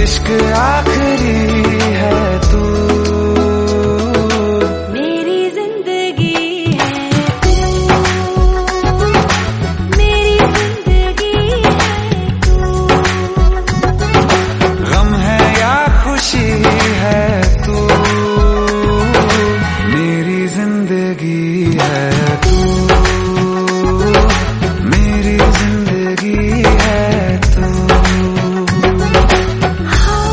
इश्क आखिरी है तू, मेरी जिंदगी है तू, मेरी जिंदगी है तू, गम है या खुशी है तू, मेरी जिंदगी है तू।